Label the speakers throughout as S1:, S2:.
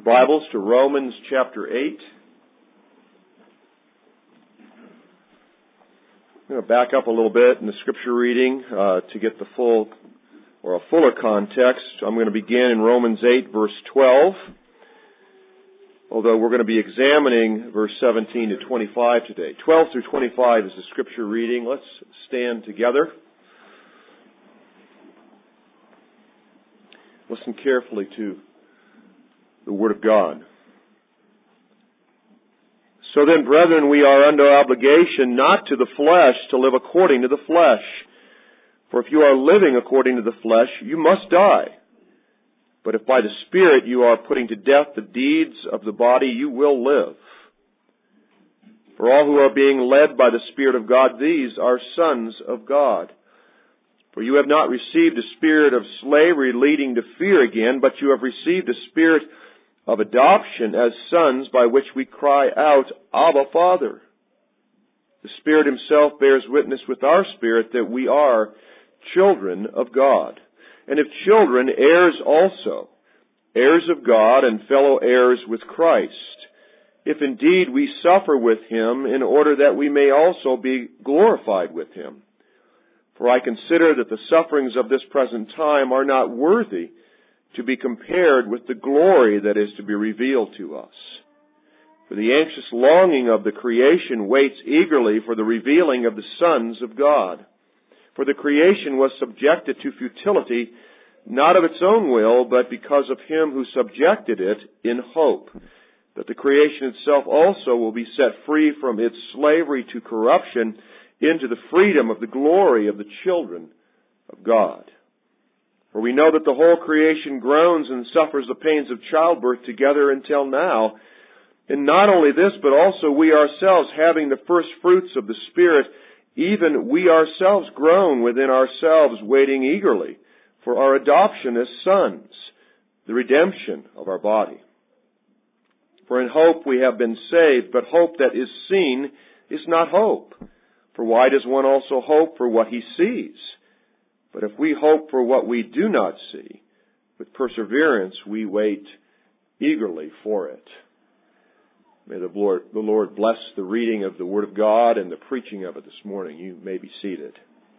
S1: Your Bibles to Romans chapter 8. I'm going to back up a little bit in the scripture reading to get the full or a fuller context. I'm going to begin in Romans 8 verse 12, although we're going to be examining verse 17 to 25 today. 12 through 25 is the scripture reading. Let's stand together. Listen carefully to the Word of God. So then, brethren, we are under obligation not to the flesh to live according to the flesh. For if you are living according to the flesh, you must die. But if by the Spirit you are putting to death the deeds of the body, you will live. For all who are being led by the Spirit of God, these are sons of God. For you have not received a spirit of slavery leading to fear again, but you have received a spirit of adoption as sons, by which we cry out, Abba, Father. The Spirit Himself bears witness with our spirit that we are children of God. And if children, heirs also, heirs of God and fellow heirs with Christ, if indeed we suffer with Him, in order that we may also be glorified with Him. For I consider that the sufferings of this present time are not worthy to be compared with the glory that is to be revealed to us. For the anxious longing of the creation waits eagerly for the revealing of the sons of God. For the creation was subjected to futility, not of its own will, but because of Him who subjected it, in hope that the creation itself also will be set free from its slavery to corruption into the freedom of the glory of the children of God. For we know that the whole creation groans and suffers the pains of childbirth together until now. And not only this, but also we ourselves, having the first fruits of the Spirit, even we ourselves groan within ourselves, waiting eagerly for our adoption as sons, the redemption of our body. For in hope we have been saved, but hope that is seen is not hope. For why does one also hope for what he sees? But if we hope for what we do not see, with perseverance we wait eagerly for it. May the Lord bless the reading of the Word of God and the preaching of it this morning. You may be seated.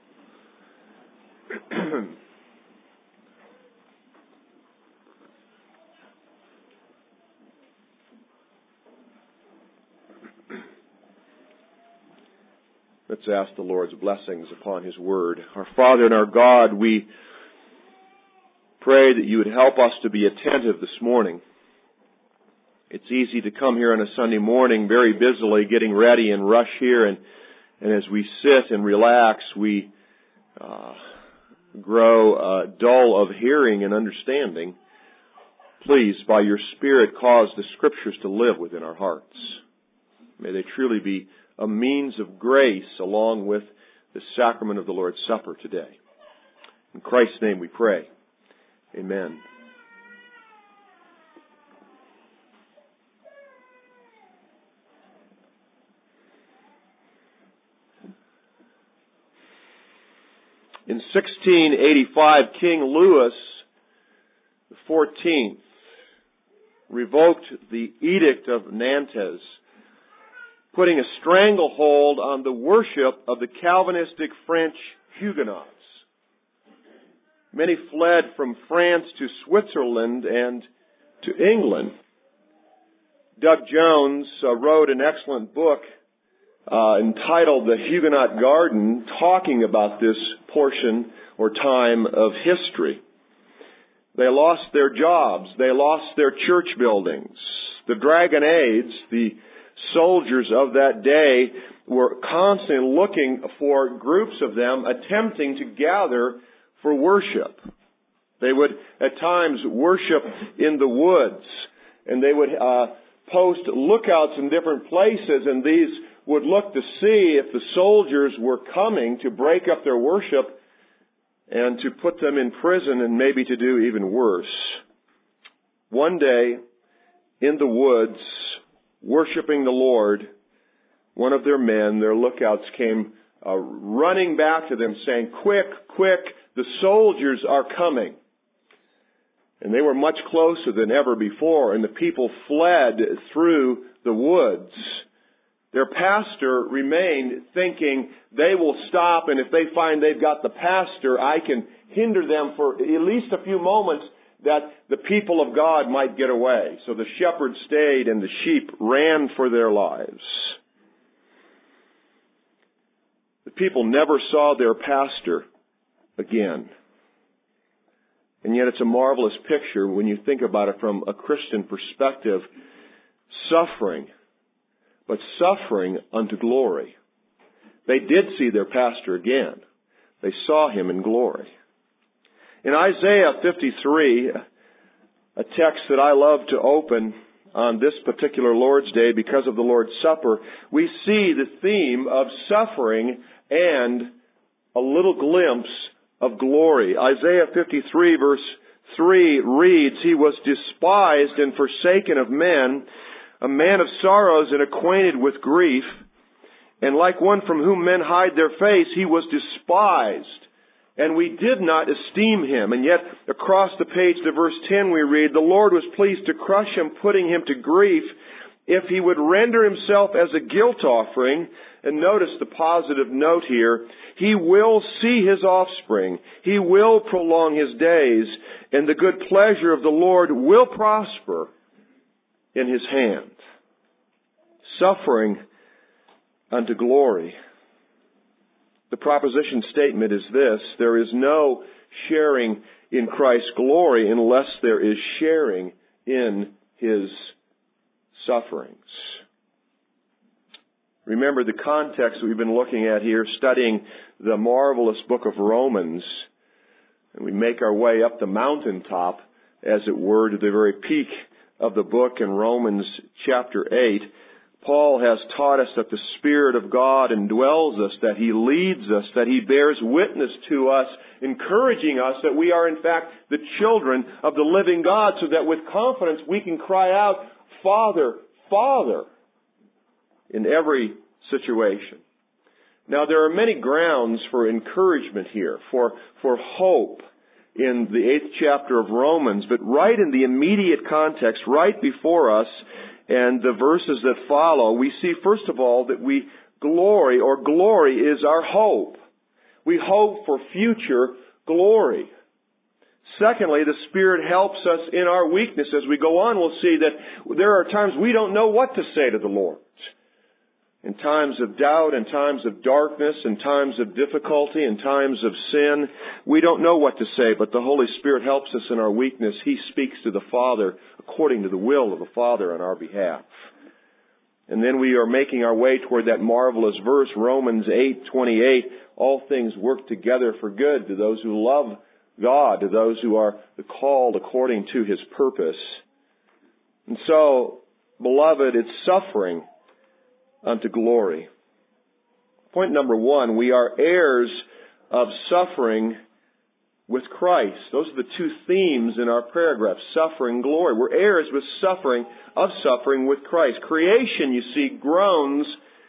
S1: Let's ask the Lord's blessings upon His Word. Our Father and our God, we pray that You would help us to be attentive this morning. It's easy to come here on a Sunday morning very busily, getting ready and rush here, and as we sit and relax, we grow dull of hearing and understanding. Please, by Your Spirit, cause the Scriptures to live within our hearts. May they truly be a means of grace along with the sacrament of the Lord's Supper today. In Christ's name we pray. Amen. In 1685, King Louis XIV revoked the Edict of Nantes, putting a stranglehold on the worship of the Calvinistic French Huguenots. Many fled from France to Switzerland and to England. Doug Jones wrote an excellent book entitled The Huguenot Garden, talking about this portion or time of history. They lost their jobs. They lost their church buildings. The Dragonades, the soldiers of that day, were constantly looking for groups of them attempting to gather for worship. They would at times worship in the woods, and they would post lookouts in different places, and these would look to see if the soldiers were coming to break up their worship and to put them in prison and maybe to do even worse. One day, in the woods, worshiping the Lord, one of their men, their lookouts, came running back to them saying, "Quick, quick, the soldiers are coming." And they were much closer than ever before, and the people fled through the woods. Their pastor remained thinking they will stop, and if they find they've got the pastor, I can hinder them for at least a few moments that the people of God might get away. So the shepherd stayed and the sheep ran for their lives. The people never saw their pastor again. And yet it's a marvelous picture when you think about it from a Christian perspective. Suffering, but suffering unto glory. They did see their pastor again. They saw him in glory. In Isaiah 53, a text that I love to open on this particular Lord's Day because of the Lord's Supper, we see the theme of suffering and a little glimpse of glory. Isaiah 53 verse 3 reads, He was despised and forsaken of men, a man of sorrows and acquainted with grief, and like one from whom men hide their face, he was despised, and we did not esteem him. And yet, across the page to verse 10 we read, The Lord was pleased to crush him, putting him to grief, if he would render himself as a guilt offering. And notice the positive note here, He will see his offspring, He will prolong his days, and the good pleasure of the Lord will prosper in His hand. Suffering unto glory. The proposition statement is this: there is no sharing in Christ's glory unless there is sharing in His sufferings. Remember the context we've been looking at here, studying the marvelous book of Romans. And we make our way up the mountaintop, as it were, to the very peak of the book in Romans chapter 8. Paul has taught us that the Spirit of God indwells us, that He leads us, that He bears witness to us, encouraging us that we are in fact the children of the living God, so that with confidence we can cry out, Father, Father, in every situation. Now there are many grounds for encouragement here, for hope in the 8th chapter of Romans, but right in the immediate context, right before us, and the verses that follow, we see first of all that glory is our hope. We hope for future glory. Secondly, the Spirit helps us in our weakness. As we go on, we'll see that there are times we don't know what to say to the Lord. In times of doubt, in times of darkness, in times of difficulty, in times of sin, we don't know what to say, but the Holy Spirit helps us in our weakness. He speaks to the Father according to the will of the Father on our behalf. And then we are making our way toward that marvelous verse, Romans 8:28. All things work together for good to those who love God, to those who are called according to His purpose. And so, beloved, it's suffering unto glory. Point number 1, we are heirs of suffering with Christ. Those are the two themes in our paragraph, suffering, glory. We're heirs with suffering with Christ. Creation, you see, groans,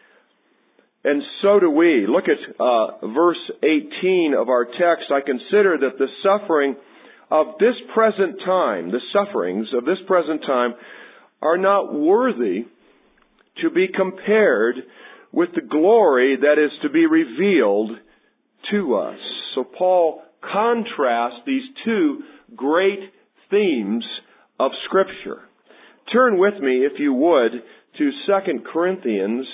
S1: and so do we. Look at verse 18 of our text. I consider that the suffering of this present time, the sufferings of this present time, are not worthy to be compared with the glory that is to be revealed to us. So Paul contrasts these two great themes of Scripture. Turn with me, if you would, to 2 Corinthians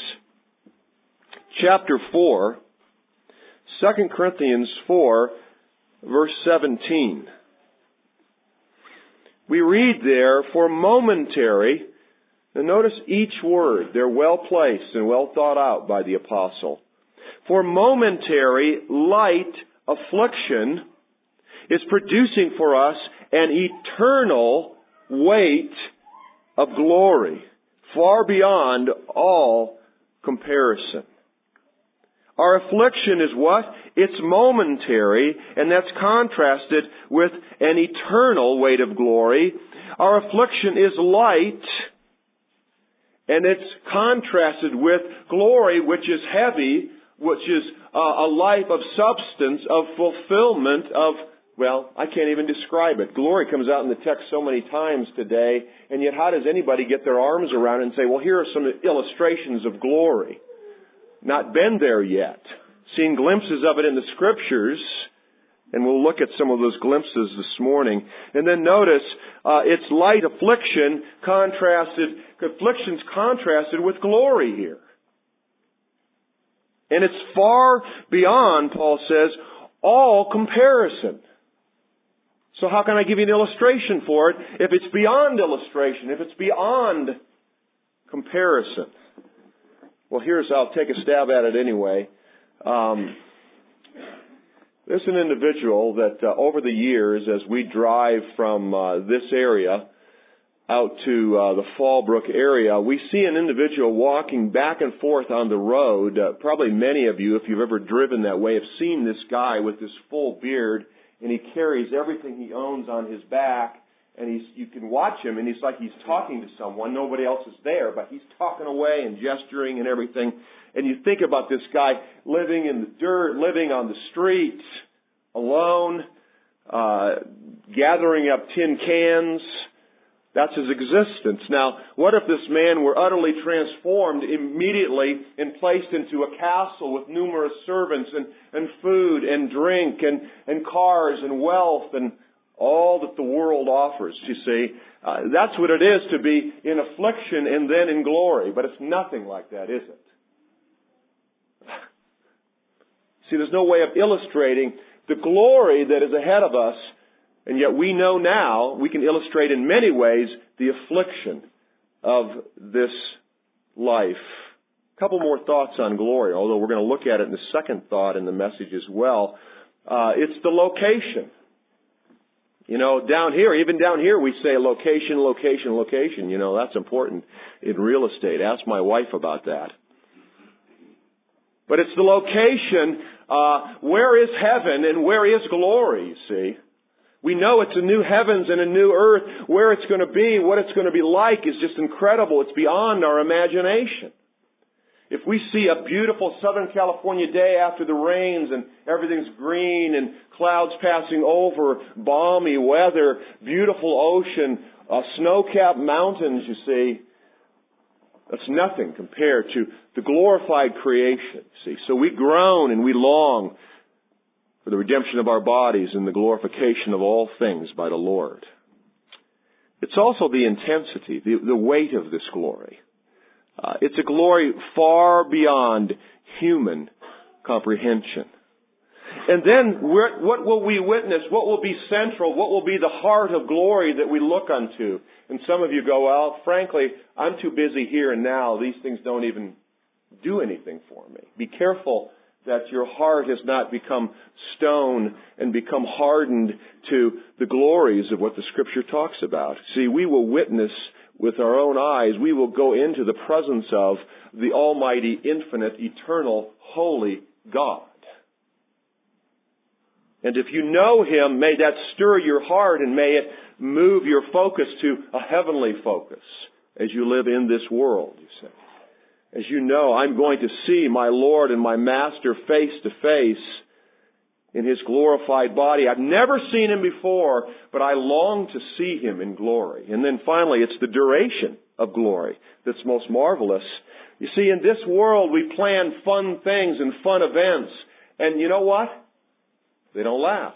S1: chapter 4. 2 Corinthians 4, verse 17. We read there, for momentary. Now notice each word. They're well placed and well thought out by the apostle. For momentary light affliction is producing for us an eternal weight of glory, far beyond all comparison. Our affliction is what? It's momentary, and that's contrasted with an eternal weight of glory. Our affliction is light, and it's contrasted with glory, which is heavy, which is a life of substance, of fulfillment, of Well, I can't even describe it. Glory comes out in the text so many times today, and yet how does anybody get their arms around it and say, well, here are some illustrations of glory? Not been there yet. Seen glimpses of it in the Scriptures, and we'll look at some of those glimpses this morning. And then notice, it's light affliction's contrasted with glory here. And it's far beyond, Paul says, all comparison. So how can I give you an illustration for it if it's beyond illustration, if it's beyond comparison? Well, I'll take a stab at it anyway. There's an individual that over the years, as we drive from this area out to the Fallbrook area, we see an individual walking back and forth on the road. Probably many of you, if you've ever driven that way, have seen this guy with this full beard, and he carries everything he owns on his back, and you can watch him, and he's like he's talking to someone. Nobody else is there, but he's talking away and gesturing and everything. And you think about this guy living in the dirt, living on the streets, alone, gathering up tin cans. That's his existence. Now, what if this man were utterly transformed immediately and placed into a castle with numerous servants and food and drink and cars and wealth and all that the world offers, you see? That's what it is to be in affliction and then in glory. But it's nothing like that, is it? See, there's no way of illustrating the glory that is ahead of us. And yet we know now, we can illustrate in many ways the affliction of this life. A couple more thoughts on glory, although we're going to look at it in the second thought in the message as well. It's the location. You know, even down here we say location, location, location. You know, that's important in real estate. Ask my wife about that. But it's the location, where is heaven and where is glory, you see? We know it's a new heavens and a new earth. Where it's going to be, what it's going to be like is just incredible. It's beyond our imagination. If we see a beautiful Southern California day after the rains and everything's green and clouds passing over, balmy weather, beautiful ocean, snow-capped mountains, you see, that's nothing compared to the glorified creation. See, so we groan and we long for the redemption of our bodies and the glorification of all things by the Lord. It's also the intensity, the weight of this glory. It's a glory far beyond human comprehension. And then what will we witness? What will be central? What will be the heart of glory that we look unto? And some of you go, well, frankly, I'm too busy here and now. These things don't even do anything for me. Be careful that your heart has not become stone and become hardened to the glories of what the Scripture talks about. See, we will witness with our own eyes. We will go into the presence of the Almighty, infinite, eternal, holy God. And if you know Him, may that stir your heart and may it move your focus to a heavenly focus as you live in this world, you say. As you know, I'm going to see my Lord and my Master face to face in His glorified body. I've never seen Him before, but I long to see Him in glory. And then finally, it's the duration of glory that's most marvelous. You see, in this world, we plan fun things and fun events. And you know what? They don't last.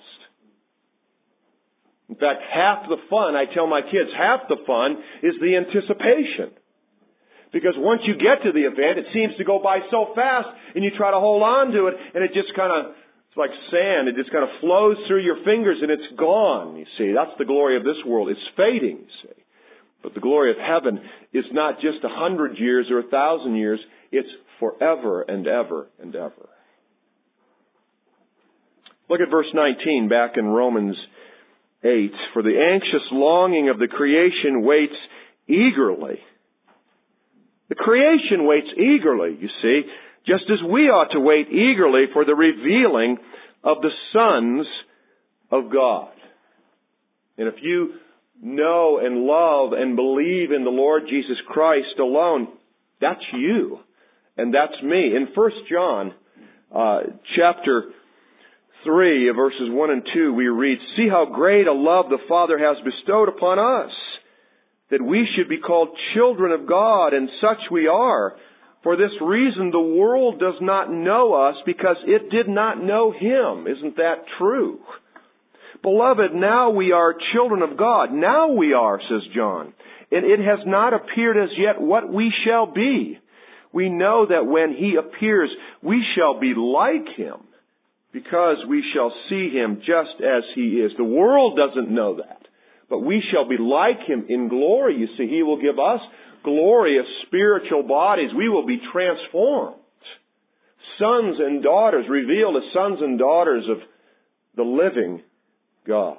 S1: In fact, half the fun, I tell my kids, half the fun is the anticipation. Because once you get to the event, it seems to go by so fast, and you try to hold on to it, and it just it's like sand. It just kind of flows through your fingers, and it's gone, you see. That's the glory of this world. It's fading, you see. But the glory of heaven is not just 100 years or 1,000 years. It's forever and ever and ever. Look at verse 19 back in Romans 8. For the anxious longing of the creation waits eagerly. The creation waits eagerly, you see, just as we ought to wait eagerly for the revealing of the sons of God. And if you know and love and believe in the Lord Jesus Christ alone, that's you. And that's me. In 1 John chapter 3, verses 1 and 2, we read, "See how great a love the Father has bestowed upon us, that we should be called children of God, and such we are. For this reason the world does not know us, because it did not know Him." Isn't that true? "Beloved, now we are children of God." Now we are, says John. "And it has not appeared as yet what we shall be. We know that when He appears, we shall be like Him, because we shall see Him just as He is." The world doesn't know that. But we shall be like Him in glory. You see, He will give us glorious spiritual bodies. We will be transformed. Sons and daughters, revealed as sons and daughters of the living God.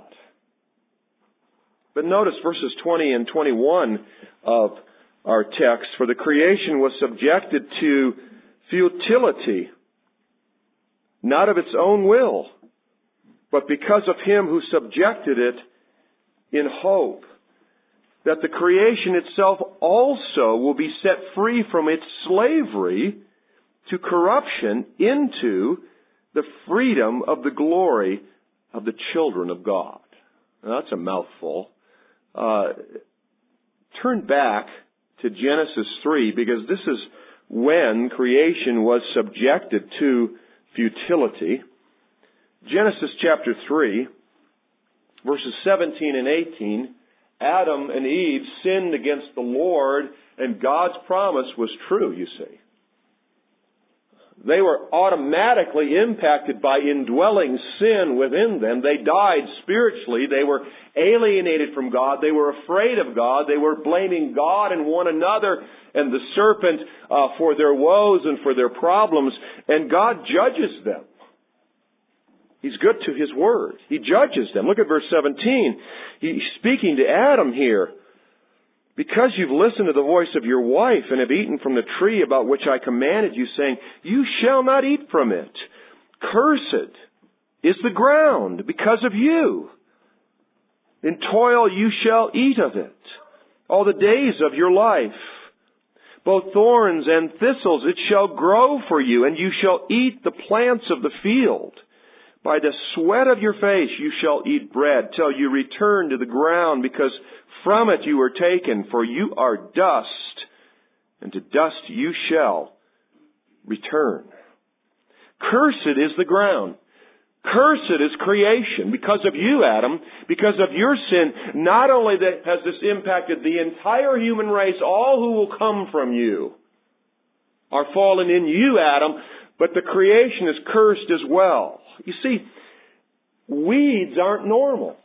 S1: But notice verses 20 and 21 of our text. "For the creation was subjected to futility, not of its own will, but because of Him who subjected it, in hope that the creation itself also will be set free from its slavery to corruption into the freedom of the glory of the children of God." Now, that's a mouthful. Turn back to Genesis 3, because this is when creation was subjected to futility. Genesis chapter 3, verses 17 and 18, Adam and Eve sinned against the Lord, and God's promise was true, you see. They were automatically impacted by indwelling sin within them. They died spiritually. They were alienated from God. They were afraid of God. They were blaming God and one another and the serpent for their woes and for their problems. And God judges them. He's good to His word. He judges them. Look at verse 17. He's speaking to Adam here. "Because you've listened to the voice of your wife and have eaten from the tree about which I commanded you, saying, 'You shall not eat from it.' Cursed is the ground because of you. In toil you shall eat of it all the days of your life. Both thorns and thistles it shall grow for you, and you shall eat the plants of the field. By the sweat of your face you shall eat bread till you return to the ground, because from it you were taken, for you are dust, and to dust you shall return." Cursed is the ground. Cursed is creation because of you, Adam, because of your sin. Not only that has this impacted the entire human race, all who will come from you are fallen in you, Adam, but the creation is cursed as well. You see, weeds aren't normal.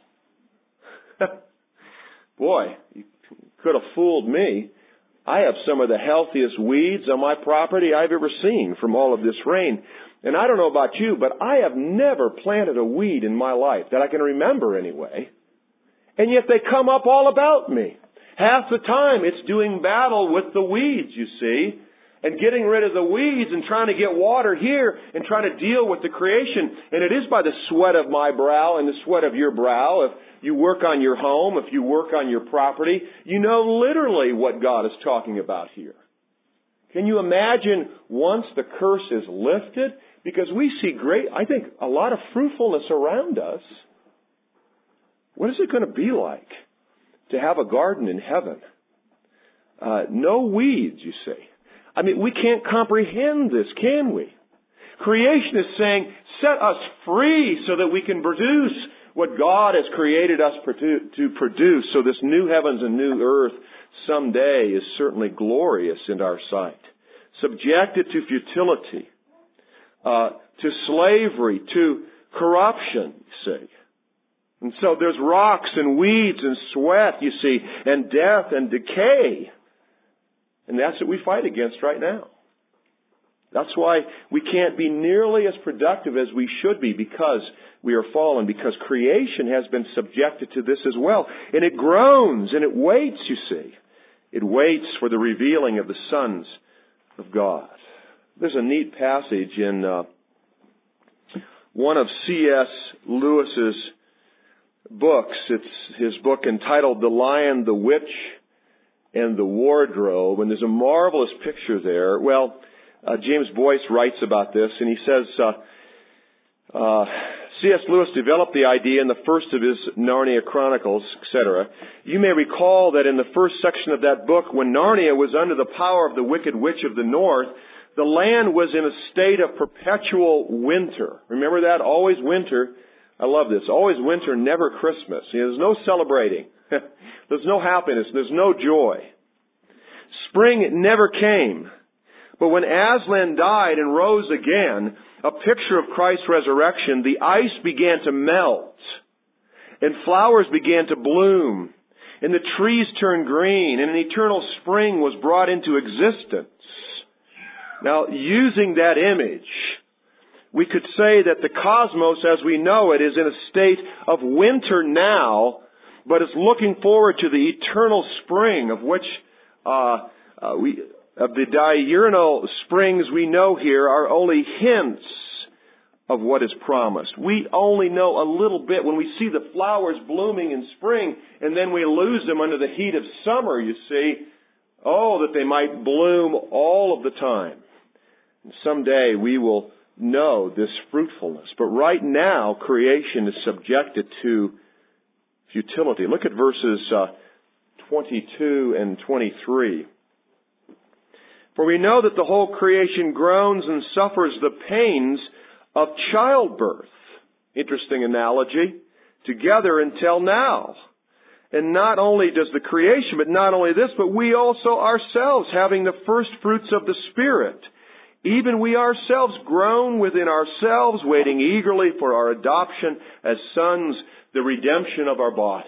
S1: Boy, you could have fooled me. I have some of the healthiest weeds on my property I've ever seen from all of this rain. And I don't know about you, but I have never planted a weed in my life, that I can remember anyway. And yet they come up all about me. Half the time it's doing battle with the weeds, you see, and getting rid of the weeds and trying to get water here and trying to deal with the creation. And it is by the sweat of my brow and the sweat of your brow. If you work on your home, if you work on your property, you know literally what God is talking about here. Can you imagine once the curse is lifted? Because we see a lot of fruitfulness around us. What is it going to be like to have a garden in heaven? No weeds, you see. I mean, we can't comprehend this, can we? Creation is saying, set us free so that we can produce what God has created us to produce. So this new heavens and new earth someday is certainly glorious in our sight. Subjected to futility, to slavery, to corruption, you see. And so there's rocks and weeds and sweat, you see, and death and decay. And that's what we fight against right now. That's why we can't be nearly as productive as we should be, because we are fallen, because creation has been subjected to this as well. And it groans and it waits, you see. It waits for the revealing of the sons of God. There's a neat passage in one of C.S. Lewis's books. It's his book entitled The Lion, the Witch, and the Wardrobe. And there's a marvelous picture there. Well, James Boyce writes about this, and he says, C.S. Lewis developed the idea in the first of his Narnia Chronicles, etc. You may recall that in the first section of that book, when Narnia was under the power of the Wicked Witch of the North, the land was in a state of perpetual winter. Remember that? Always winter. I love this. Always winter, never Christmas. There's no celebrating. There's no happiness. There's no joy. Spring never came. But when Aslan died and rose again, a picture of Christ's resurrection, the ice began to melt, and flowers began to bloom, and the trees turned green, and an eternal spring was brought into existence. Now, using that image, we could say that the cosmos as we know it is in a state of winter now, but is looking forward to the eternal spring of which of the diurnal springs we know here are only hints of what is promised. We only know a little bit when we see the flowers blooming in spring and then we lose them under the heat of summer, you see. Oh, that they might bloom all of the time. And someday we will know this fruitfulness. But right now, creation is subjected to futility. Look at verses 22 and 23. For we know that the whole creation groans and suffers the pains of childbirth. Interesting analogy. Together until now. And not only does the creation, but not only this, but we also ourselves, having the first fruits of the Spirit, even we ourselves groan within ourselves, waiting eagerly for our adoption as sons, the redemption of our body.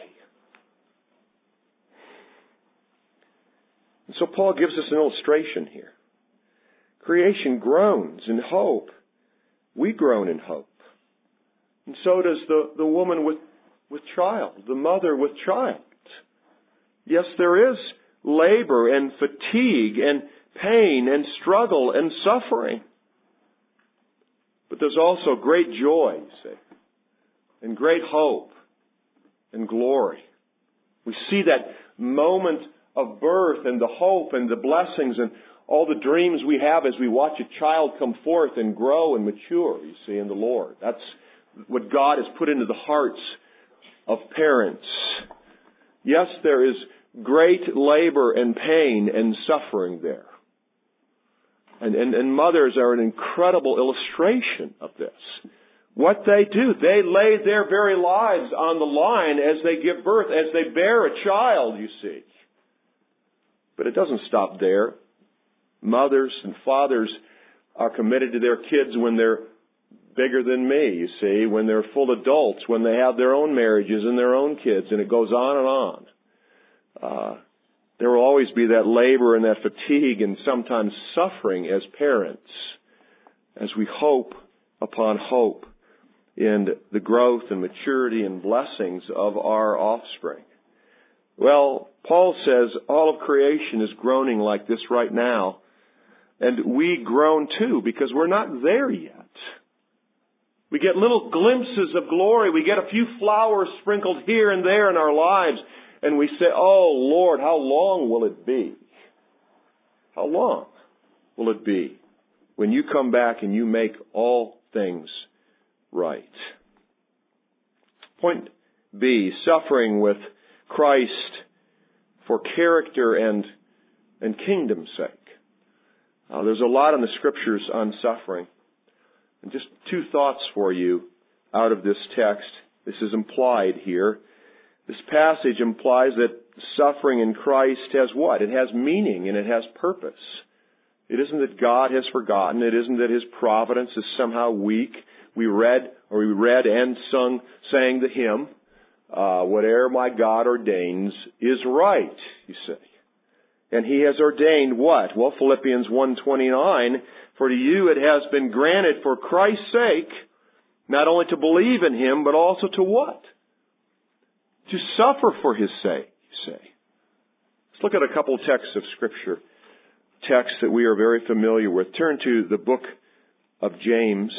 S1: And so Paul gives us an illustration here. Creation groans in hope. We groan in hope. And so does the woman with child, the mother with child. Yes, there is labor and fatigue and pain and struggle and suffering. But there's also great joy, you see, and great hope and glory. We see that moment of birth and the hope and the blessings and all the dreams we have as we watch a child come forth and grow and mature, you see, in the Lord. That's what God has put into the hearts of parents. Yes, there is great labor and pain and suffering there. And mothers are an incredible illustration of this. What they do, they lay their very lives on the line as they give birth, as they bear a child, you see. But it doesn't stop there. Mothers and fathers are committed to their kids when they're bigger than me, you see, when they're full adults, when they have their own marriages and their own kids, and it goes on and on. There will always be that labor and that fatigue and sometimes suffering as parents as we hope upon hope in the growth and maturity and blessings of our offspring. Well, Paul says all of creation is groaning like this right now. And we groan too because we're not there yet. We get little glimpses of glory. We get a few flowers sprinkled here and there in our lives. And we say, oh Lord, how long will it be? How long will it be when you come back and you make all things right? Point B, suffering with Christ for character and kingdom's sake. There's a lot in the Scriptures on suffering. And just two thoughts for you out of this text. This is implied here. This passage implies that suffering in Christ has what? It has meaning and it has purpose. It isn't that God has forgotten. It isn't that His providence is somehow weak. We read and sang the hymn, whatever my God ordains is right, you say. And He has ordained what? Well, Philippians 1:29, for to you it has been granted for Christ's sake, not only to believe in Him, but also to what? To suffer for His sake, you say. Let's look at a couple texts of Scripture, texts that we are very familiar with. Turn to the book of James.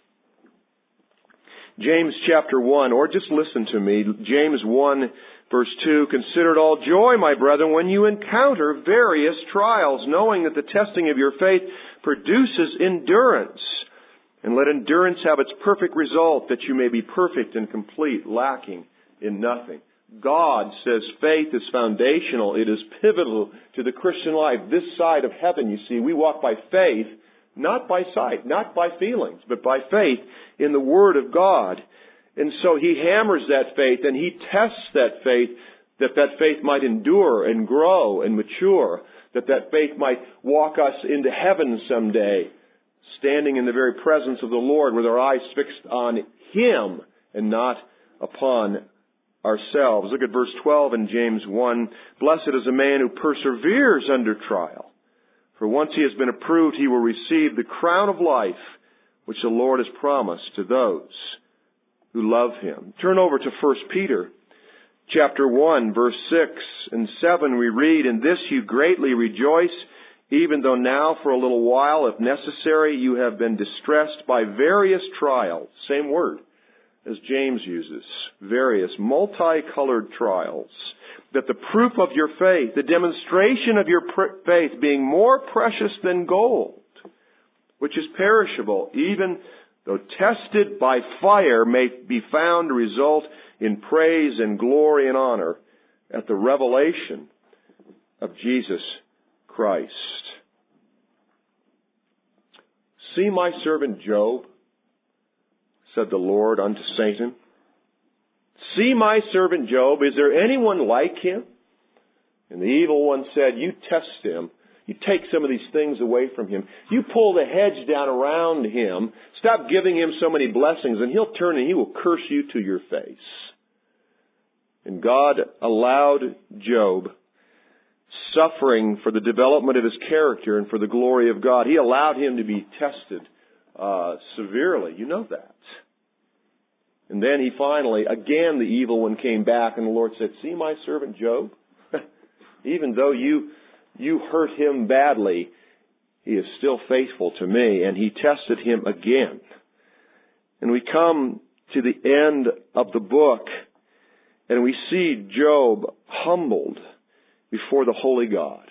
S1: James chapter 1, or just listen to me. James 1, verse 2, consider it all joy, my brethren, when you encounter various trials, knowing that the testing of your faith produces endurance. And let endurance have its perfect result, that you may be perfect and complete, lacking in nothing. God says faith is foundational. It is pivotal to the Christian life. This side of heaven, you see, we walk by faith, not by sight, not by feelings, but by faith in the Word of God. And so He hammers that faith and He tests that faith, that faith might endure and grow and mature, that faith might walk us into heaven someday, standing in the very presence of the Lord with our eyes fixed on Him and not upon ourselves. Look at verse 12 in James 1. Blessed is a man who perseveres under trial. For once he has been approved, he will receive the crown of life, which the Lord has promised to those who love Him. Turn over to 1 Peter chapter 1, verse 6 and 7. We read, In this you greatly rejoice, even though now for a little while, if necessary, you have been distressed by various trials. Same word as James uses. Various, multicolored trials. That the proof of your faith, the demonstration of your faith being more precious than gold, which is perishable, even though tested by fire, may be found to result in praise and glory and honor at the revelation of Jesus Christ. See my servant Job, said the Lord unto Satan. See my servant Job, is there anyone like him? And the evil one said, you test him. You take some of these things away from him. You pull the hedge down around him. Stop giving him so many blessings, and he'll turn and he will curse you to your face. And God allowed Job suffering for the development of his character and for the glory of God. He allowed him to be tested severely. You know that. And then he finally, again the evil one came back and the Lord said, see my servant Job? Even though you hurt him badly, he is still faithful to me. And he tested him again. And we come to the end of the book and we see Job humbled before the holy God.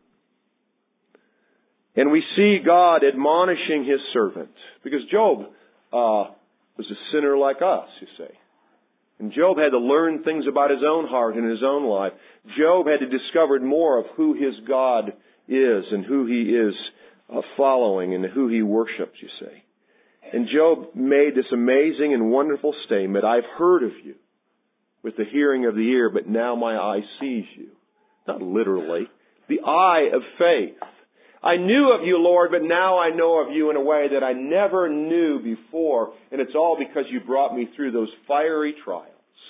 S1: And we see God admonishing His servant. Because Job was a sinner like us, you see. And Job had to learn things about his own heart and his own life. Job had to discover more of who his God is and who he is following and who he worships, you see. And Job made this amazing and wonderful statement, I've heard of you with the hearing of the ear, but now my eye sees you. Not literally. The eye of faith. I knew of you, Lord, but now I know of you in a way that I never knew before. And it's all because you brought me through those fiery trials.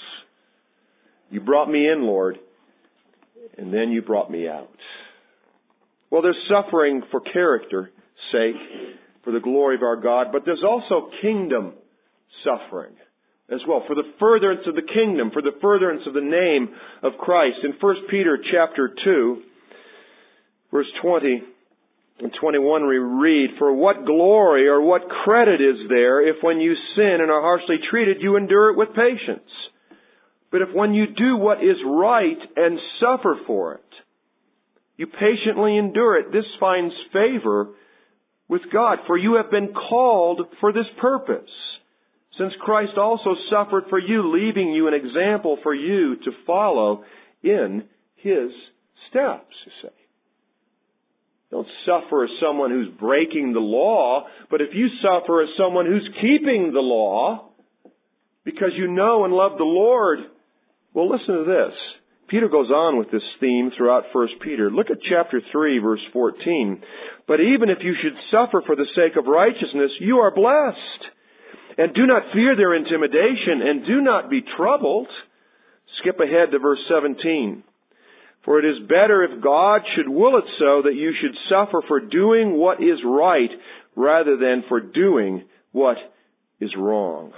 S1: You brought me in, Lord, and then you brought me out. Well, there's suffering for character's sake, for the glory of our God, but there's also kingdom suffering as well, for the furtherance of the kingdom, for the furtherance of the name of Christ. In 1 Peter chapter 2, verse 20 and 21 we read, for what glory or what credit is there if when you sin and are harshly treated, you endure it with patience? But if when you do what is right and suffer for it, you patiently endure it, this finds favor with God. For you have been called for this purpose, since Christ also suffered for you, leaving you an example for you to follow in His steps, you say. Don't suffer as someone who's breaking the law, but if you suffer as someone who's keeping the law, because you know and love the Lord, well, listen to this. Peter goes on with this theme throughout 1 Peter. Look at chapter 3, verse 14. But even if you should suffer for the sake of righteousness, you are blessed. And do not fear their intimidation, and do not be troubled. Skip ahead to verse 17. For it is better if God should will it so that you should suffer for doing what is right rather than for doing what is wrong.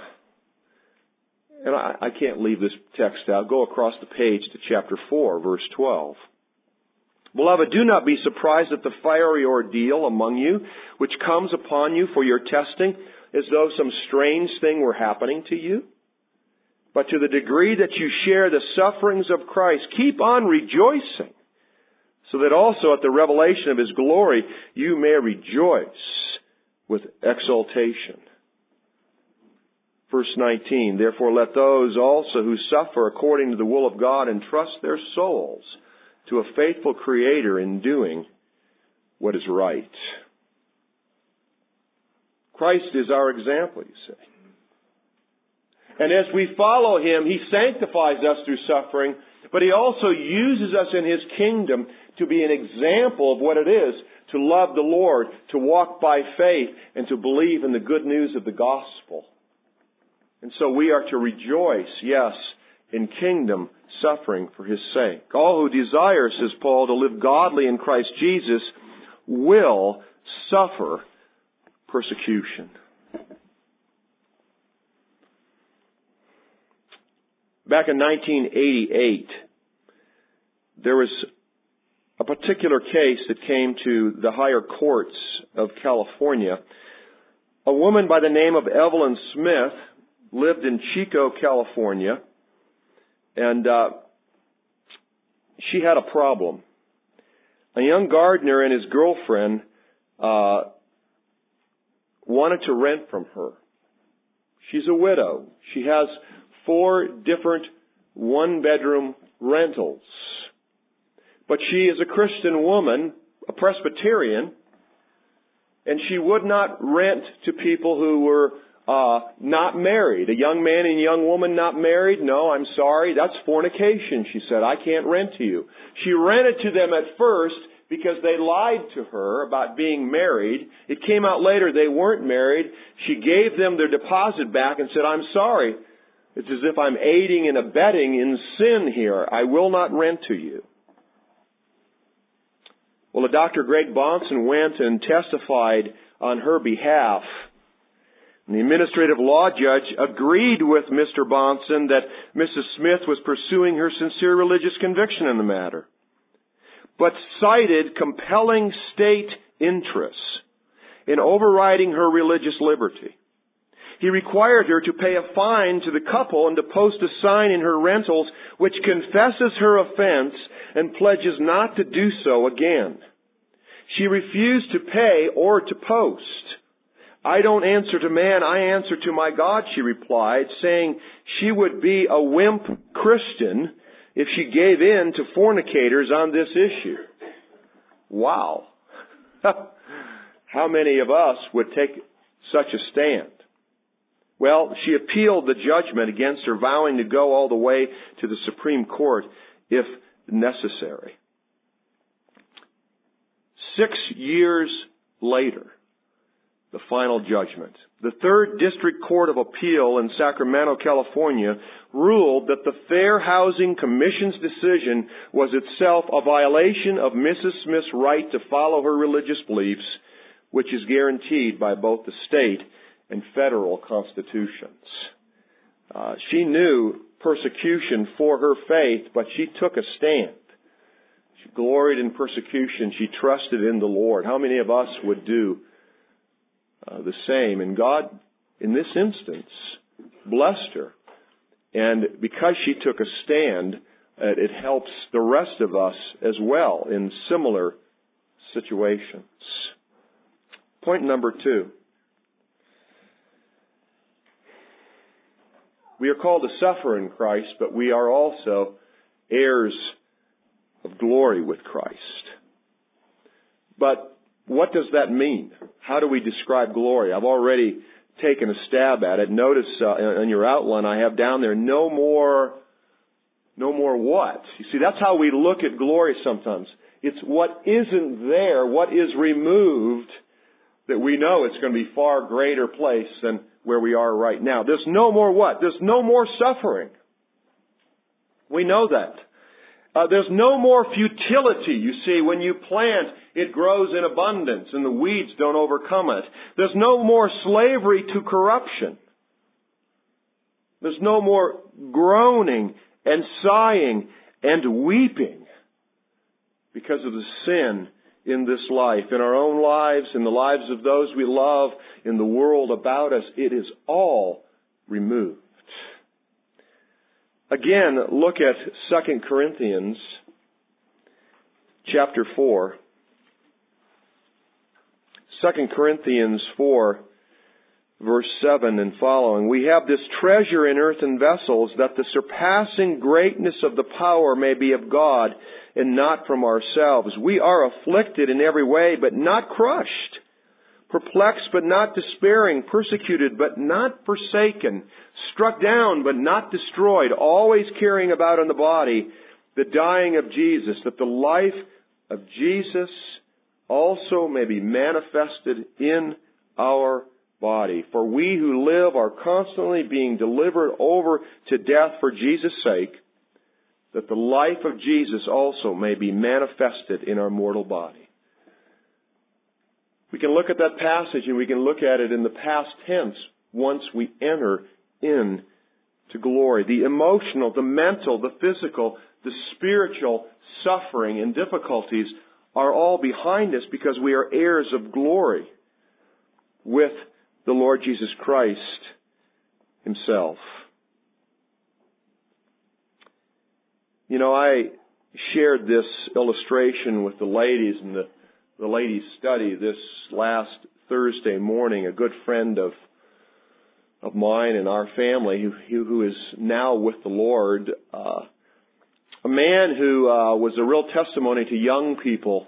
S1: And I can't leave this text out. Go across the page to chapter 4, verse 12. Beloved, do not be surprised at the fiery ordeal among you, which comes upon you for your testing, as though some strange thing were happening to you. But to the degree that you share the sufferings of Christ, keep on rejoicing, so that also at the revelation of His glory you may rejoice with exultation. Verse 19, therefore let those also who suffer according to the will of God entrust their souls to a faithful Creator in doing what is right. Christ is our example, you say. And as we follow Him, He sanctifies us through suffering, but He also uses us in His kingdom to be an example of what it is to love the Lord, to walk by faith, and to believe in the good news of the gospel. And so we are to rejoice, yes, in kingdom suffering for His sake. All who desire, says Paul, to live godly in Christ Jesus will suffer persecution. Back in 1988, there was a particular case that came to the higher courts of California. A woman by the name of Evelyn Smith lived in Chico, California, and she had a problem. A young gardener and his girlfriend wanted to rent from her. She's a widow. She has 4 different one-bedroom rentals. But she is a Christian woman, a Presbyterian, and she would not rent to people who were not married. A young man and a young woman not married? No, I'm sorry. That's fornication, she said. I can't rent to you. She rented to them at first because they lied to her about being married. It came out later they weren't married. She gave them their deposit back and said, I'm sorry. It's as if I'm aiding and abetting in sin here. I will not rent to you. Well, Dr. Greg Bahnsen went and testified on her behalf. And the administrative law judge agreed with Mr. Bahnsen that Mrs. Smith was pursuing her sincere religious conviction in the matter, but cited compelling state interests in overriding her religious liberty. He required her to pay a fine to the couple and to post a sign in her rentals which confesses her offense and pledges not to do so again. She refused to pay or to post. I don't answer to man, I answer to my God, she replied, saying she would be a wimp Christian if she gave in to fornicators on this issue. Wow. How many of us would take such a stand? Well, she appealed the judgment against her, vowing to go all the way to the Supreme Court if necessary. 6 years later, the final judgment. The Third District Court of Appeal in Sacramento, California, ruled that the Fair Housing Commission's decision was itself a violation of Mrs. Smith's right to follow her religious beliefs, which is guaranteed by both the state and federal constitutions. She knew persecution for her faith, but she took a stand. She gloried in persecution. She trusted in the Lord. How many of us would do the same? And God, in this instance, blessed her. And because she took a stand, it helps the rest of us as well in similar situations. Point number 2. We are called to suffer in Christ, but we are also heirs of glory with Christ. But what does that mean? How do we describe glory? I've already taken a stab at it. Notice in your outline I have down there, no more what? You see, that's how we look at glory sometimes. It's what isn't there, what is removed, that we know it's going to be far greater place than where we are right now. There's no more what? There's no more suffering. We know that. There's no more futility. You see, when you plant, it grows in abundance and the weeds don't overcome it. There's no more slavery to corruption. There's no more groaning and sighing and weeping because of the sin in this life, in our own lives, in the lives of those we love, in the world about us. It is all removed. Again, look at 2 Corinthians chapter 4. 2 Corinthians 4, verse 7 and following, we have this treasure in earthen vessels, that the surpassing greatness of the power may be of God and not from ourselves. We are afflicted in every way, but not crushed. Perplexed, but not despairing. Persecuted, but not forsaken. Struck down, but not destroyed. Always carrying about in the body the dying of Jesus, that the life of Jesus also may be manifested in our body. For we who live are constantly being delivered over to death for Jesus' sake, that the life of Jesus also may be manifested in our mortal body. We can look at that passage and we can look at it in the past tense once we enter into glory. The emotional, the mental, the physical, the spiritual suffering and difficulties are all behind us because we are heirs of glory with the Lord Jesus Christ Himself. You know, I shared this illustration with the ladies in the ladies' study this last Thursday morning. A good friend of mine and our family who is now with the Lord, a man who was a real testimony to young people.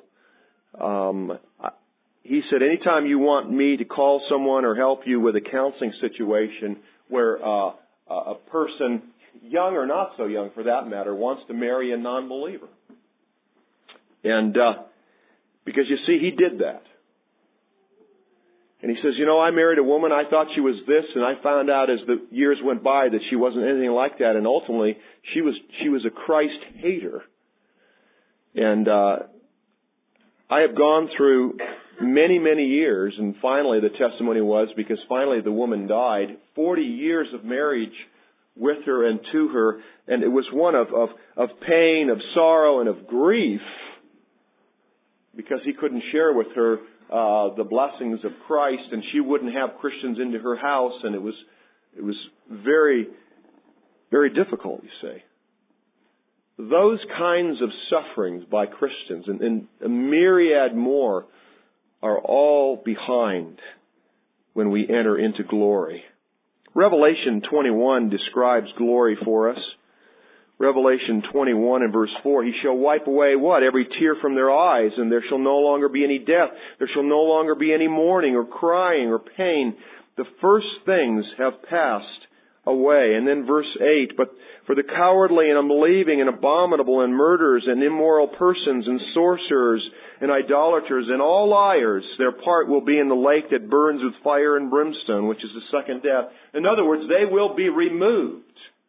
S1: He said, anytime you want me to call someone or help you with a counseling situation where a person, young or not so young for that matter, wants to marry a non-believer. And because you see, he did that. And he says, you know, I married a woman, I thought she was this, and I found out as the years went by that she wasn't anything like that, and ultimately she was a Christ hater. And I have gone through many, many years, and finally the testimony was, because finally the woman died, 40 years of marriage with her and to her, and it was one of pain, of sorrow, and of grief, because he couldn't share with her the blessings of Christ, and she wouldn't have Christians into her house, and it was very, very difficult, you see. Those kinds of sufferings by Christians, and a myriad more, are all behind when we enter into glory. Revelation 21 describes glory for us. Revelation 21 and verse 4, He shall wipe away what? Every tear from their eyes, and there shall no longer be any death. There shall no longer be any mourning or crying or pain. The first things have passed away. And then verse 8, but for the cowardly and unbelieving and abominable and murderers and immoral persons and sorcerers and idolaters and all liars, their part will be in the lake that burns with fire and brimstone, which is the second death. In other words, they will be removed.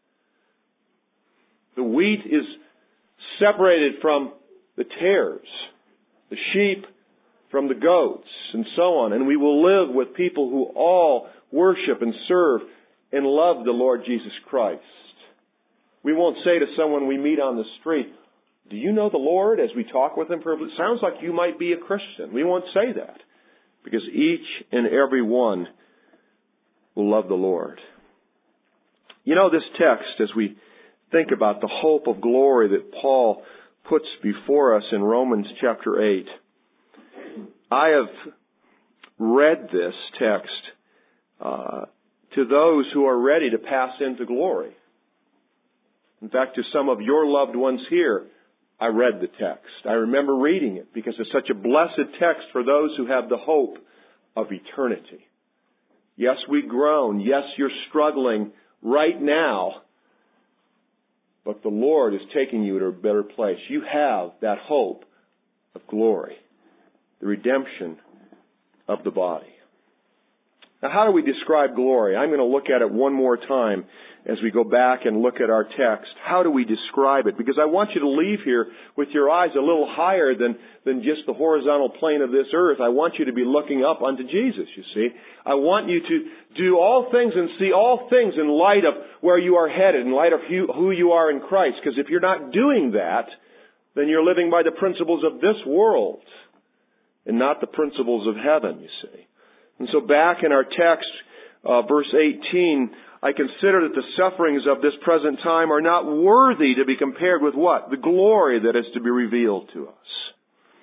S1: The wheat is separated from the tares, the sheep from the goats, and so on. And we will live with people who all worship and serve and love the Lord Jesus Christ. We won't say to someone we meet on the street, do you know the Lord? As we talk with them, it sounds like you might be a Christian. We won't say that, because each and every one will love the Lord. You know, this text, as we think about the hope of glory that Paul puts before us in Romans chapter 8. I have read this text to those who are ready to pass into glory. In fact, to some of your loved ones here, I read the text. I remember reading it because it's such a blessed text for those who have the hope of eternity. Yes, we groan. Yes, you're struggling right now. But the Lord is taking you to a better place. You have that hope of glory, the redemption of the body. Now, how do we describe glory? I'm going to look at it one more time as we go back and look at our text. How do we describe it? Because I want you to leave here with your eyes a little higher than just the horizontal plane of this earth. I want you to be looking up unto Jesus, you see. I want you to do all things and see all things in light of where you are headed, in light of who you are in Christ. Because if you're not doing that, then you're living by the principles of this world and not the principles of heaven, you see. And so back in our text, verse 18, I consider that the sufferings of this present time are not worthy to be compared with what? The glory that is to be revealed to us.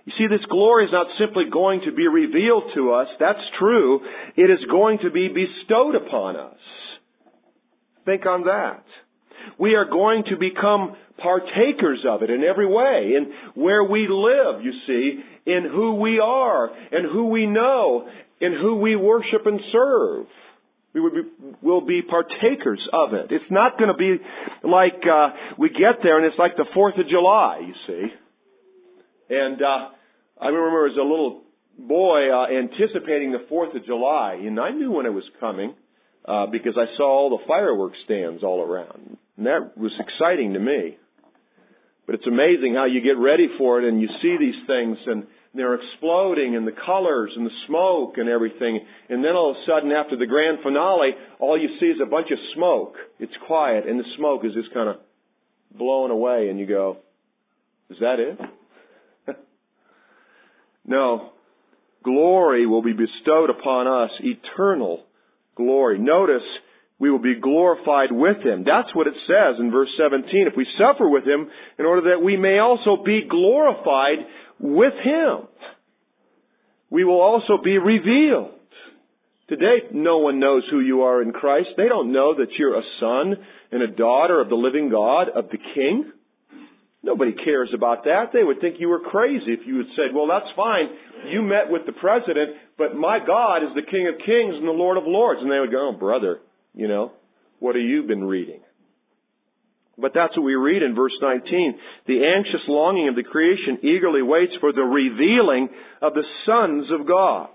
S1: You see, this glory is not simply going to be revealed to us. That's true. It is going to be bestowed upon us. Think on that. We are going to become partakers of it in every way, in where we live, you see, in who we are, and who we know, in who we worship and serve. We'll be partakers of it. It's not going to be like we get there and it's like the 4th of July, you see. And I remember as a little boy anticipating the 4th of July, and I knew when it was coming because I saw all the fireworks stands all around. And that was exciting to me. But it's amazing how you get ready for it and you see these things and they're exploding and the colors and the smoke and everything. And then all of a sudden after the grand finale, all you see is a bunch of smoke. It's quiet and the smoke is just kind of blowing away and you go, is that it? No. Glory will be bestowed upon us, eternal glory. Notice, we will be glorified with Him. That's what it says in verse 17. If we suffer with Him, in order that we may also be glorified with Him. We will also be revealed. Today, no one knows who you are in Christ. They don't know that you're a son and a daughter of the living God, of the King. Nobody cares about that. They would think you were crazy if you had said, well, that's fine. You met with the president, but my God is the King of Kings and the Lord of Lords. And they would go, oh, brother, what have you been reading? But that's what we read in verse 19. The anxious longing of the creation eagerly waits for the revealing of the sons of God.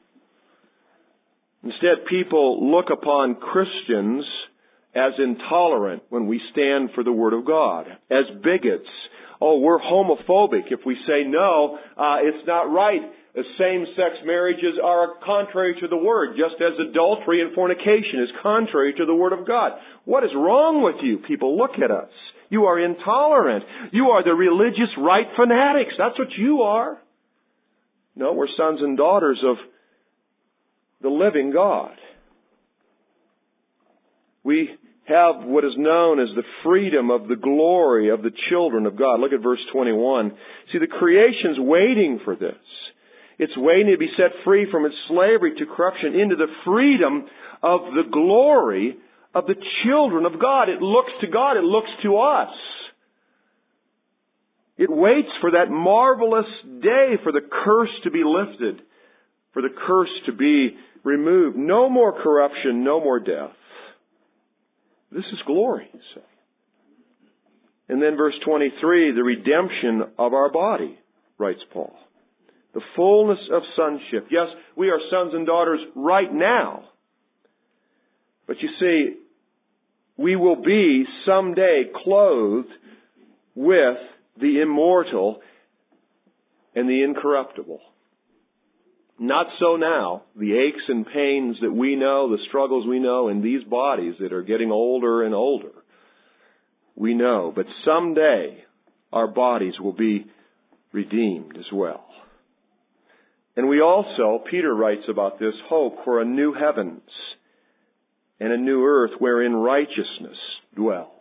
S1: Instead, people look upon Christians as intolerant when we stand for the Word of God, as bigots. Oh, we're homophobic if we say, no, it's not right. Same-sex marriages are contrary to the Word, just as adultery and fornication is contrary to the Word of God. What is wrong with you? People look at us. You are intolerant. You are the religious right fanatics. That's what you are. No, we're sons and daughters of the living God. We have what is known as the freedom of the glory of the children of God. Look at verse 21. See, the creation's waiting for this. It's waiting to be set free from its slavery to corruption into the freedom of the glory of the children of God. It looks to God. It looks to us. It waits for that marvelous day for the curse to be lifted, for the curse to be removed. No more corruption, no more death. This is glory. And then verse 23, the redemption of our body, writes Paul. The fullness of sonship. Yes, we are sons and daughters right now. But you see, we will be someday clothed with the immortal and the incorruptible. Not so now. The aches and pains that we know, the struggles we know in these bodies that are getting older and older, we know. But someday our bodies will be redeemed as well. And we also, Peter writes about this, hope for a new heavens and a new earth wherein righteousness dwells.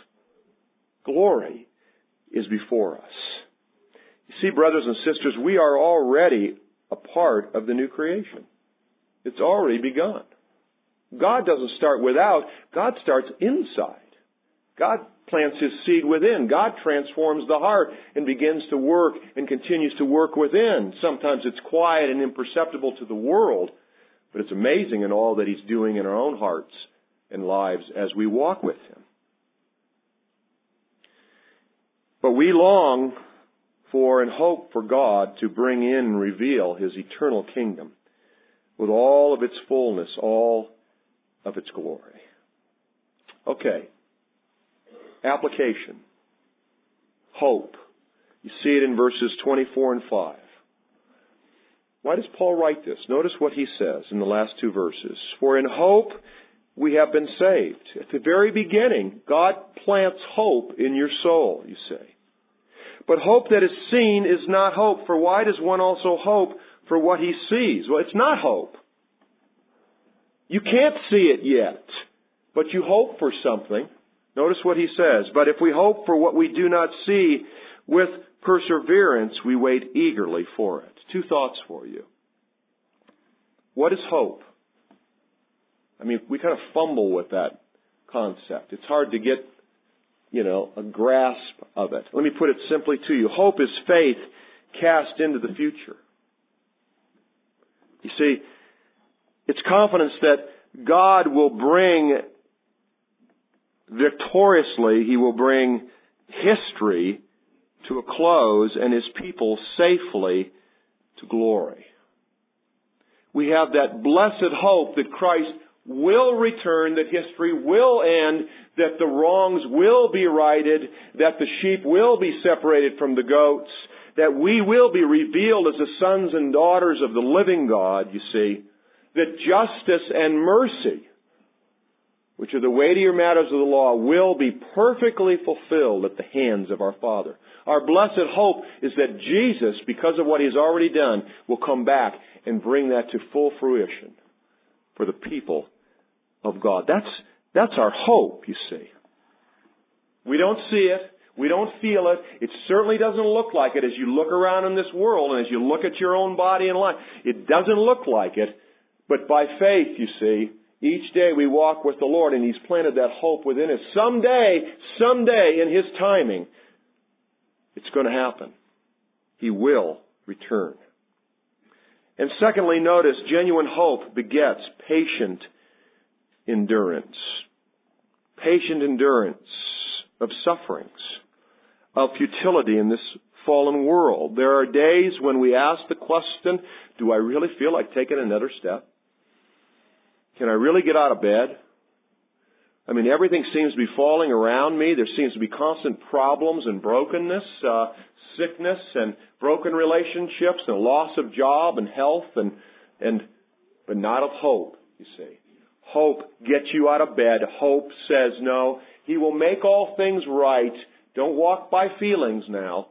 S1: Glory is before us. You see, brothers and sisters, we are already a part of the new creation. It's already begun. God doesn't start without. God starts inside. God plants His seed within. God transforms the heart and begins to work and continues to work within. Sometimes it's quiet and imperceptible to the world, but it's amazing in all that He's doing in our own hearts and lives as we walk with Him. But we long for and hope for God to bring in and reveal His eternal kingdom with all of its fullness, all of its glory. Okay. Application. Hope. You see it in verses 24 and 5. Why does Paul write this? Notice what he says in the last two verses. For in hope we have been saved. At the very beginning, God plants hope in your soul, you say. But hope that is seen is not hope. For why does one also hope for what he sees? Well, it's not hope. You can't see it yet, but you hope for something. Notice what he says. But if we hope for what we do not see, With perseverance, we wait eagerly for it. Two thoughts for you. What is hope? I mean, we kind of fumble with that concept. It's hard to get, a grasp of it. Let me put it simply to you. Hope is faith cast into the future. You see, it's confidence that God will bring victoriously, He will bring history to a close and His people safely to glory. We have that blessed hope that Christ will return, that history will end, that the wrongs will be righted, that the sheep will be separated from the goats, that we will be revealed as the sons and daughters of the living God, you see, that justice and mercy, which are the weightier matters of the law, will be perfectly fulfilled at the hands of our Father. Our blessed hope is that Jesus, because of what He's already done, will come back and bring that to full fruition for the people of God. That's our hope, you see. We don't see it. We don't feel it. It certainly doesn't look like it as you look around in this world and as you look at your own body and life. It doesn't look like it. But by faith, you see, each day we walk with the Lord and He's planted that hope within us. Someday in His timing, it's going to happen. He will return. And secondly, notice, genuine hope begets patient endurance. Patient endurance of sufferings, of futility in this fallen world. There are days when we ask the question, do I really feel like taking another step? Can I really get out of bed? I mean, everything seems to be falling around me. There seems to be constant problems and brokenness, sickness and broken relationships and loss of job and health but not of hope, you see. Hope gets you out of bed. Hope says, no, He will make all things right. Don't walk by feelings now.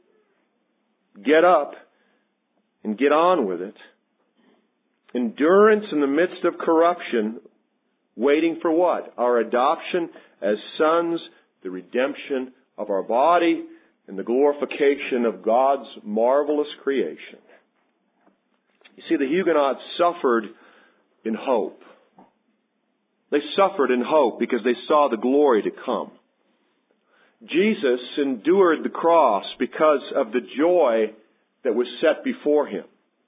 S1: Get up and get on with it. Endurance in the midst of corruption, waiting for what? Our adoption as sons, the redemption of our body, and the glorification of God's marvelous creation. You see, the Huguenots suffered in hope. They suffered in hope because they saw the glory to come. Jesus endured the cross because of the joy that was set before Him.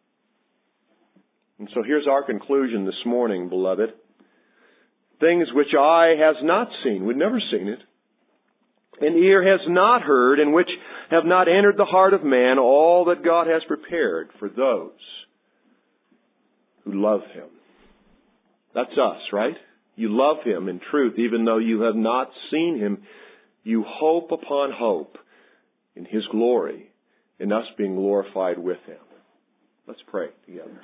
S1: And so here's our conclusion this morning, beloved. Things which eye has not seen, we've never seen it, and ear has not heard, and which have not entered the heart of man, all that God has prepared for those who love Him. That's us, right? You love Him in truth, even though you have not seen Him. You hope upon hope in His glory, in us being glorified with Him. Let's pray together.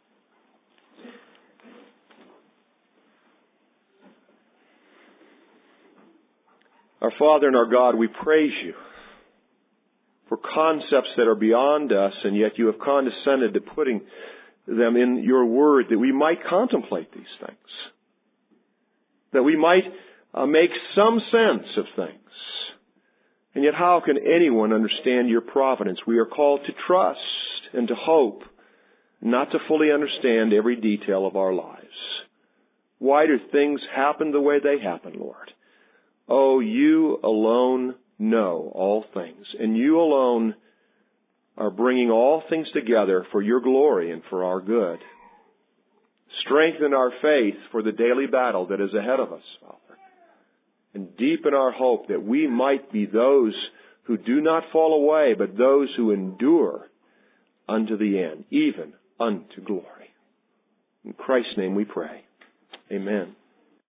S1: Our Father and our God, we praise You for concepts that are beyond us, and yet You have condescended to putting them in Your Word that we might contemplate these things, that we might make some sense of things. And yet how can anyone understand Your providence? We are called to trust and to hope, not to fully understand every detail of our lives. Why do things happen the way they happen, Lord? Oh, You alone know all things, and You alone are bringing all things together for Your glory and for our good. Strengthen our faith for the daily battle that is ahead of us, Father. And deepen our hope that we might be those who do not fall away, but those who endure unto the end, even unto glory. In Christ's name we pray. Amen.